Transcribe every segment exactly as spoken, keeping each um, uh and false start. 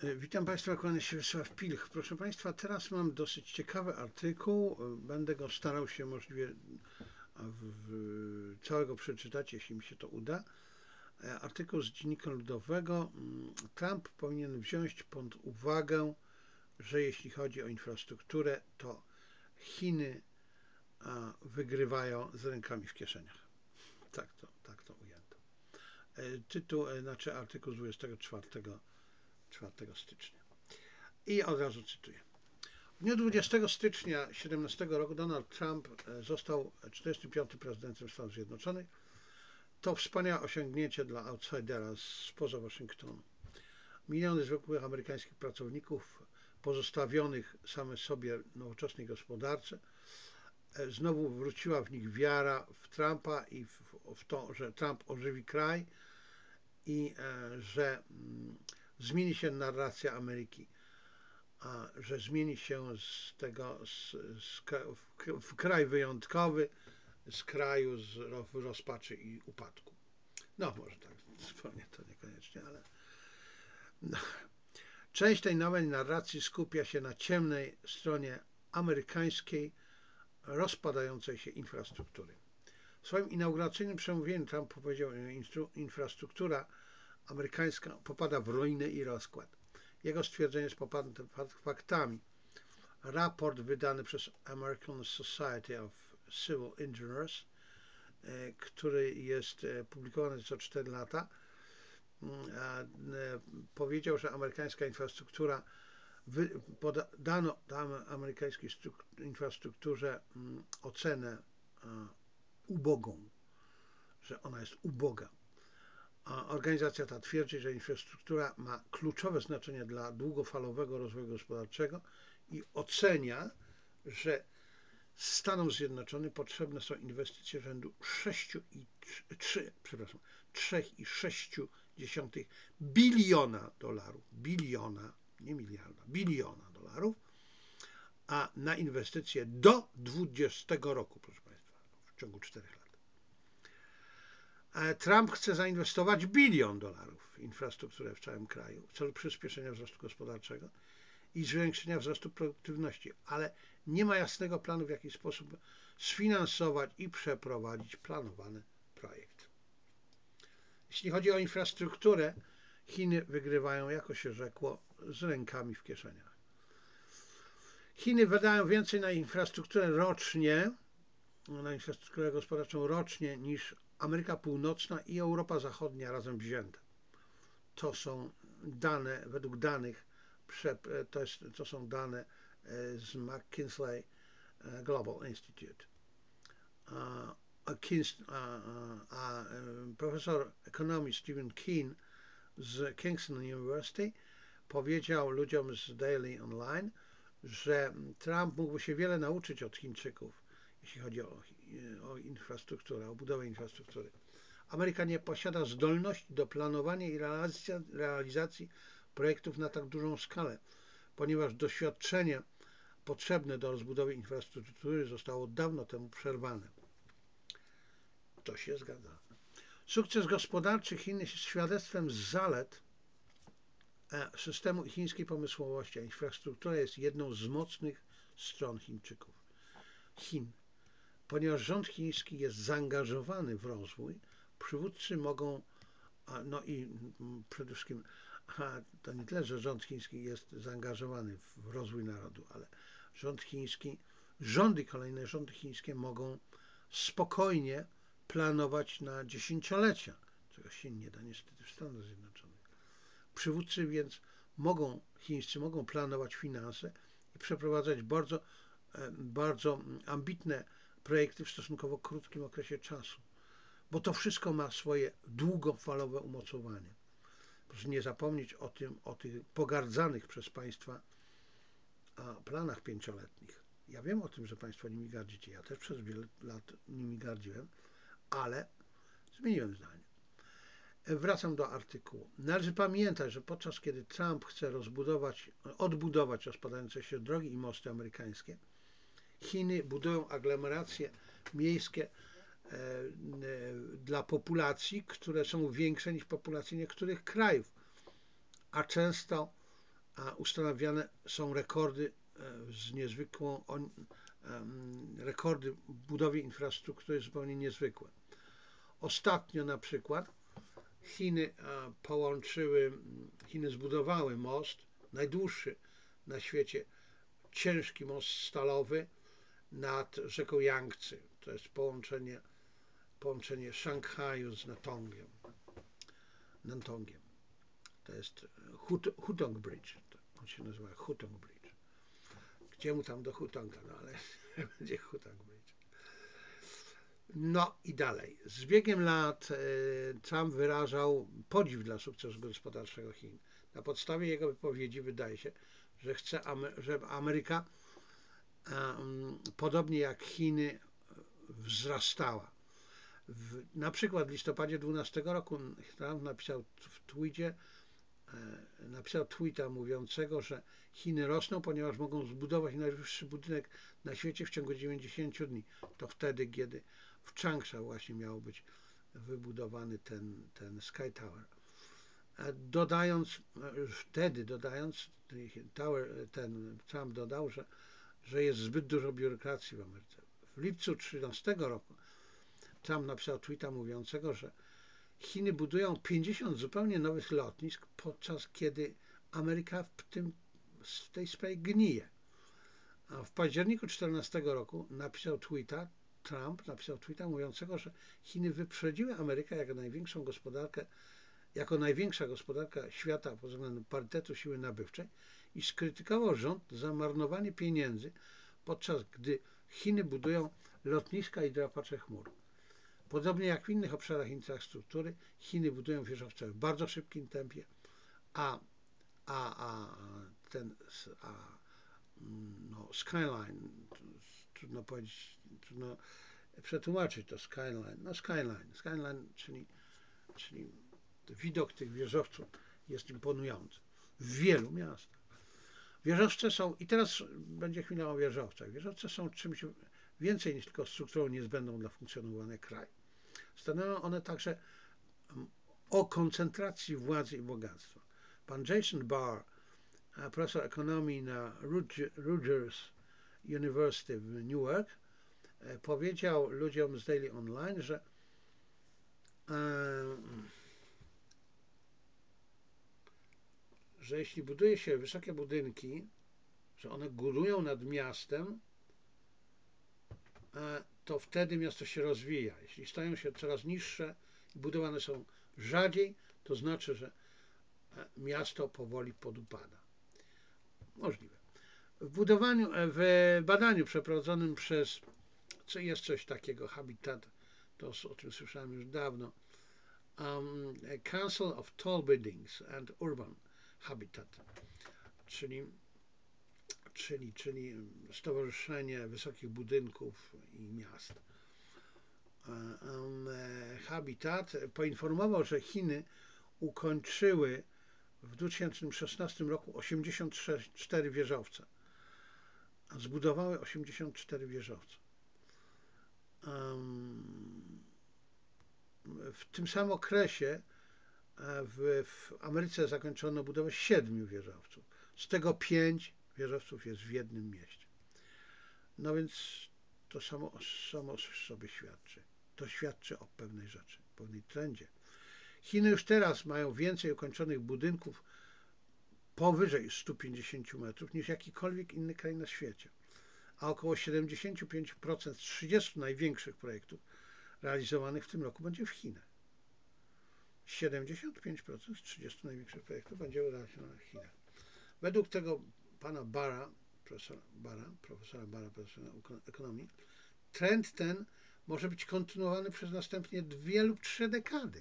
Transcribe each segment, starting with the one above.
Witam Państwa, kłania się Wiesław Pilch. Proszę Państwa, teraz mam dosyć ciekawy artykuł. Będę go starał się możliwie w, w, całego przeczytać, jeśli mi się to uda. Artykuł z Dziennika Ludowego. Trump powinien wziąć pod uwagę, że jeśli chodzi o infrastrukturę, to Chiny wygrywają z rękami w kieszeniach. Tak to, tak to ujęto. Tytuł, znaczy artykuł z dwudziestego czwartego stycznia. I od razu cytuję. W dniu dwudziestego stycznia dwa tysiące siedemnastego roku Donald Trump został czterdziestym piątym prezydentem Stanów Zjednoczonych. To wspaniałe osiągnięcie dla outsidera spoza Waszyngtonu. Miliony zwykłych amerykańskich pracowników pozostawionych same sobie nowoczesnej gospodarce, znowu wróciła w nich wiara w Trumpa i w, w to, że Trump ożywi kraj i e, że mm, zmieni się narracja Ameryki. A, że zmieni się z tego z, z, w, w kraj wyjątkowy, z kraju z rozpaczy i upadku. No może tak, zupełnie to niekoniecznie, ale no. Część tej nowej narracji skupia się na ciemnej stronie amerykańskiej rozpadającej się infrastruktury. W swoim inauguracyjnym przemówieniu Trump powiedział, że infrastruktura amerykańska popada w ruinę i rozkład. Jego stwierdzenie jest poparte faktami. Raport wydany przez American Society of Civil Engineers, który jest publikowany co cztery lata, powiedział, że amerykańska infrastruktura, dano amerykańskiej infrastrukturze ocenę ubogą, że ona jest uboga. Organizacja ta twierdzi, że infrastruktura ma kluczowe znaczenie dla długofalowego rozwoju gospodarczego i ocenia, że Stanom Zjednoczonym potrzebne są inwestycje rzędu trzy i sześć biliona dolarów, biliona, nie miliarda, biliona dolarów, a na inwestycje do dwudziestego roku, proszę Państwa, w ciągu czterech lat. Trump chce zainwestować bilion dolarów w infrastrukturę w całym kraju w celu przyspieszenia wzrostu gospodarczego i zwiększenia wzrostu produktywności, ale nie ma jasnego planu, w jaki sposób sfinansować i przeprowadzić planowany projekt. Jeśli chodzi o infrastrukturę, Chiny wygrywają, jako się rzekło, z rękami w kieszeniach. Chiny wydają więcej na infrastrukturę rocznie, na infrastrukturę gospodarczą rocznie niż Ameryka Północna i Europa Zachodnia razem wzięte. To są dane, według danych, to, jest, to są dane z McKinsey Global Institute. A, a, a profesor ekonomii Stephen Keen z Kingston University powiedział ludziom z Daily Online, że Trump mógłby się wiele nauczyć od Chińczyków, jeśli chodzi o, o infrastrukturę, o budowę infrastruktury. Ameryka nie posiada zdolności do planowania i realizacji, realizacji projektów na tak dużą skalę, ponieważ doświadczenie potrzebne do rozbudowy infrastruktury zostało dawno temu przerwane. To się zgadza. Sukces gospodarczy Chin jest świadectwem zalet systemu chińskiej pomysłowości, a infrastruktura jest jedną z mocnych stron Chińczyków. Chin. Ponieważ rząd chiński jest zaangażowany w rozwój, przywódcy mogą, no i przede wszystkim, to nie tyle, że rząd chiński jest zaangażowany w rozwój narodu, ale rząd chiński, rządy, kolejne rządy chińskie mogą spokojnie planować na dziesięciolecia, czego się nie da niestety w Stanach Zjednoczonych. Przywódcy więc mogą, chińscy mogą planować finanse i przeprowadzać bardzo, bardzo ambitne projekty w stosunkowo krótkim okresie czasu, bo to wszystko ma swoje długofalowe umocowanie. Proszę nie zapomnieć o tym, o tych pogardzanych przez Państwa planach pięcioletnich. Ja wiem o tym, że Państwo nimi gardzicie. Ja też przez wiele lat nimi gardziłem, ale zmieniłem zdanie. Wracam do artykułu. Należy pamiętać, że podczas kiedy Trump chce rozbudować, odbudować rozpadające się drogi i mosty amerykańskie, Chiny budują aglomeracje miejskie e, e, dla populacji, które są większe niż populacje niektórych krajów, a często a ustanawiane są rekordy z niezwykłą, rekordy w budowie infrastruktury zupełnie niezwykłe. Ostatnio na przykład Chiny połączyły, Chiny zbudowały most, najdłuższy na świecie, ciężki most stalowy nad rzeką Jangtze. To jest połączenie, połączenie Szanghaju z Nantongiem. Nantongiem. To jest Hutong Bridge. On się nazywa Hutong Bridge. Gdzie mu tam do Hutonga? No ale będzie Hutong Bridge. No i dalej. Z biegiem lat Trump wyrażał podziw dla sukcesu gospodarczego Chin. Na podstawie jego wypowiedzi wydaje się, że chce, żeby Ameryka, podobnie jak Chiny, wzrastała. W, na przykład w listopadzie dwunastego roku Trump napisał w tweetie, napisał tweeta mówiącego, że Chiny rosną, ponieważ mogą zbudować najwyższy budynek na świecie w ciągu dziewięćdziesięciu dni. To wtedy, kiedy w Changsha właśnie miał być wybudowany ten, ten Sky Tower. Dodając, wtedy dodając, Tower, ten Trump dodał, że, że jest zbyt dużo biurokracji w Ameryce. W lipcu dwa tysiące trzynastego roku Trump napisał tweeta mówiącego, że Chiny budują pięćdziesiąt zupełnie nowych lotnisk, podczas kiedy Ameryka w, tym, w tej sprawie gnije. A w październiku dwa tysiące czternastego roku napisał tweeta, Trump napisał tweeta mówiącego, że Chiny wyprzedziły Amerykę jako największą gospodarkę, jako największa gospodarka świata pod względem parytetu siły nabywczej i skrytykował rząd za marnowanie pieniędzy, podczas gdy Chiny budują lotniska i drapacze chmur. Podobnie jak w innych obszarach infrastruktury, Chiny budują wieżowce w bardzo szybkim tempie, a, a, a ten a, no, skyline, trudno powiedzieć, trudno przetłumaczyć to skyline, no skyline, skyline, czyli, czyli widok tych wieżowców jest imponujący w wielu miastach. Wieżowce są, i teraz będzie chwila o wieżowcach, wieżowce są czymś więcej niż tylko strukturą niezbędną dla funkcjonowania kraju. Stanowią one także o koncentracji władzy i bogactwa. Pan Jason Barr, profesor ekonomii na Rutgers University w Newark, powiedział ludziom z Daily Online, że że jeśli buduje się wysokie budynki, że one górują nad miastem, to wtedy miasto się rozwija. Jeśli stają się coraz niższe i budowane są rzadziej, to znaczy, że miasto powoli podupada. Możliwe. W budowaniu, w badaniu przeprowadzonym przez, co jest coś takiego, Habitat, to o tym słyszałem już dawno, um, Council of Tall Buildings and Urban Habitat, czyli, czyli, czyli Stowarzyszenie Wysokich Budynków i Miast. Um, Habitat poinformował, że Chiny ukończyły w dwa tysiące szesnastym roku osiemdziesiąt cztery wieżowce. Zbudowały osiemdziesiąt cztery wieżowce. W tym samym okresie w, w Ameryce zakończono budowę siedmiu wieżowców. Z tego pięć wieżowców jest w jednym mieście. No więc to samo, samo sobie świadczy. To świadczy o pewnej rzeczy, pewnej trendzie. Chiny już teraz mają więcej ukończonych budynków powyżej stu pięćdziesięciu metrów niż jakikolwiek inny kraj na świecie. A około siedemdziesiąt pięć procent z trzydziestu największych projektów realizowanych w tym roku będzie w Chinach. siedemdziesiąt pięć procent z trzydziestu największych projektów będzie realizowanych w Chinach. Według tego pana Barra, profesora Barra, profesora Barra, profesora ekonomii, trend ten może być kontynuowany przez następnie dwie lub trzy dekady.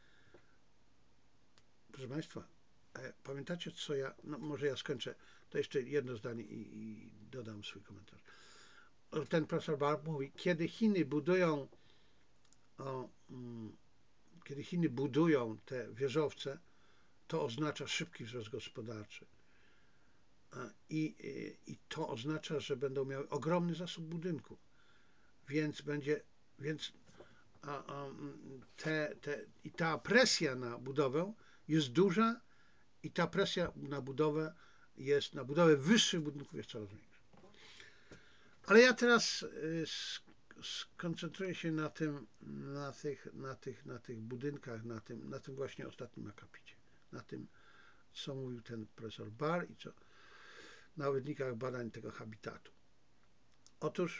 Proszę Państwa, pamiętacie, co ja, no może ja skończę, to jeszcze jedno zdanie i, i dodam swój komentarz. Ten profesor Barr mówi, kiedy Chiny budują o, mm, kiedy Chiny budują te wieżowce, to oznacza szybki wzrost gospodarczy. I, i, i to oznacza, że będą miały ogromny zasób budynków. Więc będzie, więc a, a, te, te, i ta presja na budowę jest duża i ta presja na budowę jest na budowę wyższych budynków jest coraz większa. Ale ja teraz skoncentruję się na tym, na tych, na tych, na tych budynkach, na tym, na tym właśnie ostatnim akapicie, na tym, co mówił ten profesor Barr i co na wynikach badań tego habitatu. Otóż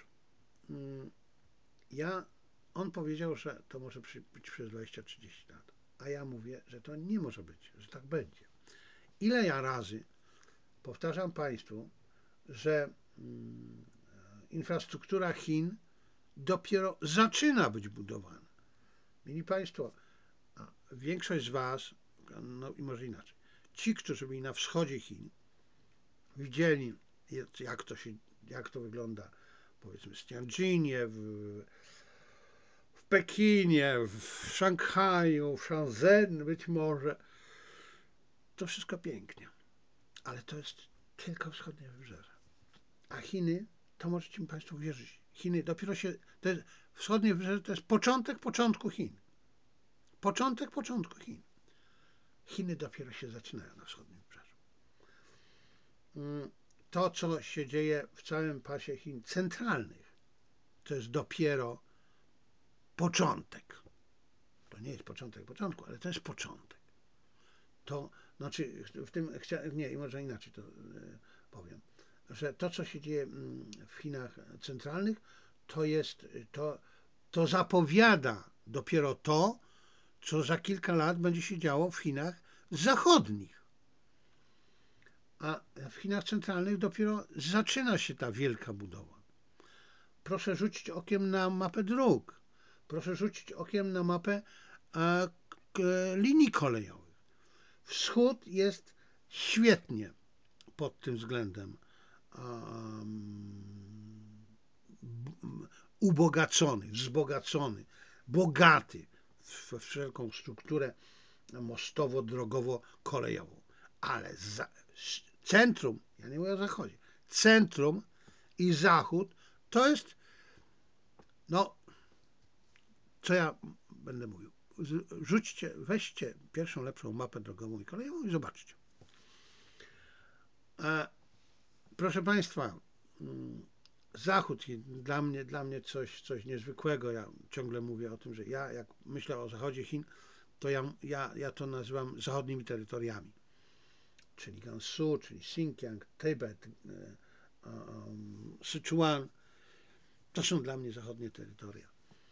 ja, on powiedział, że to może być przez dwadzieścia trzydzieści lat, a ja mówię, że to nie może być, że tak będzie. Ile ja razy powtarzam Państwu, że mm, infrastruktura Chin dopiero zaczyna być budowana. Mili Państwo, większość z Was, no i może inaczej, ci, którzy byli na wschodzie Chin, widzieli, jak to, się, jak to wygląda, powiedzmy, w Tianjinie, w, w Pekinie, w Szanghaju, w Shenzhen być może. To wszystko pięknie, ale to jest tylko wschodnie wybrzeże. A Chiny, to możecie mi Państwo wierzyć, Chiny dopiero się, to jest, wschodnie wybrzeże to jest początek początku Chin. Początek początku Chin. Chiny dopiero się zaczynają na wschodnim wybrzeżu. To, co się dzieje w całym pasie Chin centralnych, to jest dopiero początek. To nie jest początek początku, ale to jest początek. To znaczy, w tym, nie, może inaczej to powiem, że to, co się dzieje w Chinach centralnych, to jest, to, to zapowiada dopiero to, co za kilka lat będzie się działo w Chinach zachodnich. A w Chinach centralnych dopiero zaczyna się ta wielka budowa. Proszę rzucić okiem na mapę dróg. Proszę rzucić okiem na mapę a, k, linii kolejowych. Wschód jest świetnie pod tym względem um, ubogacony, wzbogacony, bogaty w wszelką strukturę mostowo-drogowo-kolejową. Ale za, centrum, ja nie mówię o zachodzie, centrum i zachód to jest, no, co ja będę mówił. Rzućcie, weźcie pierwszą lepszą mapę drogową i kolejową i zobaczcie. E, proszę Państwa, Zachód dla mnie, dla mnie coś, coś niezwykłego. Ja ciągle mówię o tym, że ja jak myślę o zachodzie Chin, to ja, ja, ja to nazywam zachodnimi terytoriami. Czyli Gansu, czyli Xinjiang, Tybet, um, Sichuan. To są dla mnie zachodnie terytoria.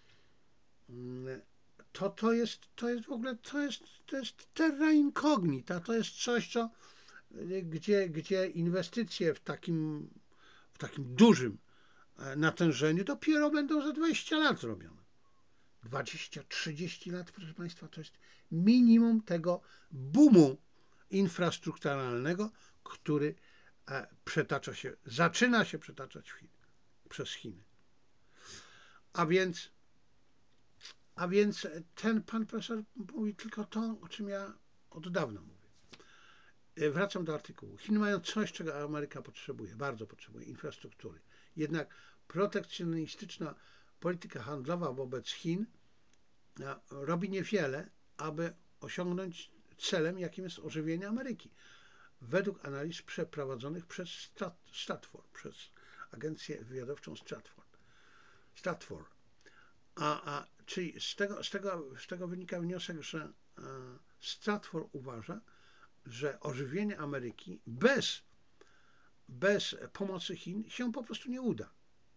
To, to, jest, to jest w ogóle, to jest, to jest terra incognita, to jest coś, co, gdzie, gdzie inwestycje w takim, w takim dużym natężeniu dopiero będą za dwadzieścia lat robione. dwadzieścia trzydzieści lat, proszę Państwa, to jest minimum tego boomu infrastrukturalnego, który przetacza się, zaczyna się przetaczać w Chin, przez Chiny. A więc, a więc ten pan profesor mówi tylko to, o czym ja od dawna mówię. Wracam do artykułu. Chiny mają coś, czego Ameryka potrzebuje, bardzo potrzebuje, infrastruktury. Jednak protekcjonistyczna polityka handlowa wobec Chin robi niewiele, aby osiągnąć celem, jakim jest ożywienie Ameryki. Według analiz przeprowadzonych przez Stratfor, przez agencję wywiadowczą Stratfor. Stratfor. A, a, czyli z tego, z, tego, z tego wynika wniosek, że Stratfor uważa, że ożywienie Ameryki bez, bez pomocy Chin się po prostu nie uda.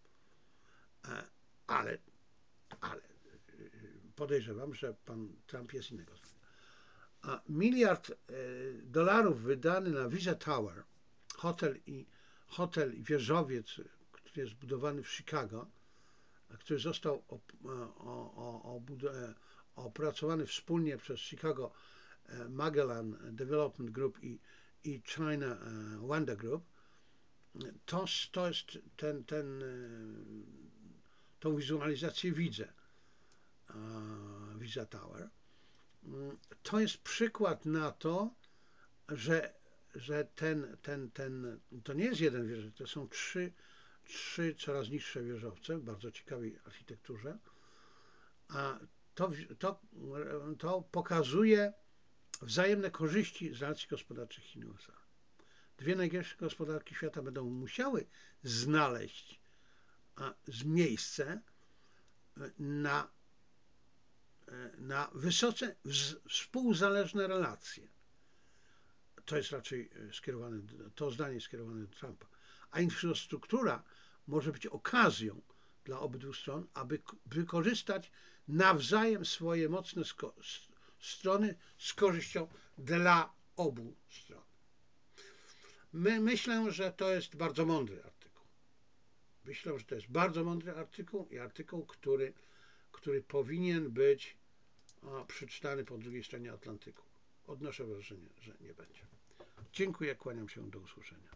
Ale, ale podejrzewam, że pan Trump jest innego zdania. A miliard dolarów wydany na Visa Tower, hotel i, hotel i wieżowiec, który jest budowany w Chicago, który został opracowany wspólnie przez Chicago Magellan Development Group i, i China Wanda Group, to, to jest ten, ten, tą wizualizację widzę, Visa Tower. To jest przykład na to, że, że ten, ten, ten, to nie jest jeden wieżowiec, to są trzy, trzy coraz niższe wieżowce w bardzo ciekawej architekturze, a to, to, to pokazuje wzajemne korzyści z relacji gospodarczych Chin i U S A. dwie największe gospodarki świata będą musiały znaleźć miejsce na, na wysoce współzależne relacje. To jest raczej skierowane, to zdanie jest skierowane do Trumpa. A infrastruktura może być okazją dla obydwu stron, aby wykorzystać nawzajem swoje mocne strony z korzyścią dla obu stron. My, myślę, że to jest bardzo mądry artykuł. Myślę, że to jest bardzo mądry artykuł i artykuł, który, który powinien być a, przeczytany po drugiej stronie Atlantyku. Odnoszę wrażenie, że nie będzie. Dziękuję, kłaniam się, do usłyszenia.